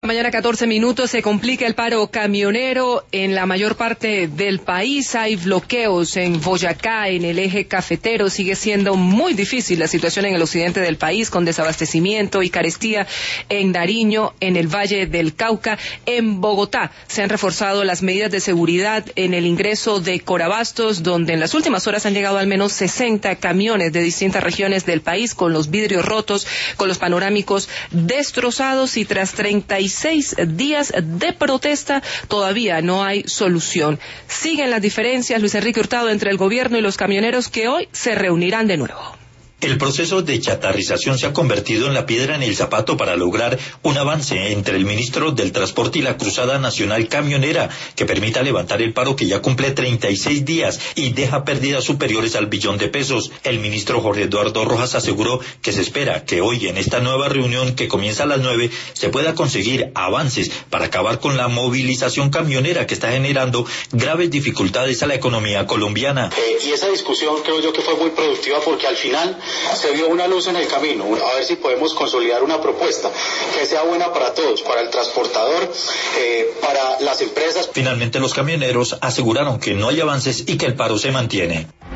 Mañana 14 minutos, se complica el paro camionero en la mayor parte del país. Hay bloqueos en Boyacá, en el eje cafetero. Sigue siendo muy difícil la situación en el occidente del país, con desabastecimiento y carestía en Nariño, en el Valle del Cauca. En Bogotá se han reforzado las medidas de seguridad en el ingreso de Corabastos, donde en las últimas horas han llegado al menos 60 camiones de distintas regiones del país, con los vidrios rotos, con los panorámicos destrozados, y tras 36 días de protesta todavía no hay solución. Siguen las diferencias, Luis Enrique Hurtado, entre el gobierno y los camioneros, que hoy se reunirán de nuevo. El proceso de chatarrización se ha convertido en la piedra en el zapato para lograr un avance entre el ministro del Transporte y la Cruzada Nacional Camionera, que permita levantar el paro que ya cumple 36 días y deja pérdidas superiores al billón de pesos. El ministro Jorge Eduardo Rojas aseguró que se espera que hoy, en esta nueva reunión que comienza a las 9, se pueda conseguir avances para acabar con la movilización camionera que está generando graves dificultades a la economía colombiana. Y esa discusión creo yo que fue muy productiva, porque al final se vio una luz en el camino, a ver si podemos consolidar una propuesta que sea buena para todos, para el transportador, para las empresas. Finalmente los camioneros aseguraron que no hay avances y que el paro se mantiene.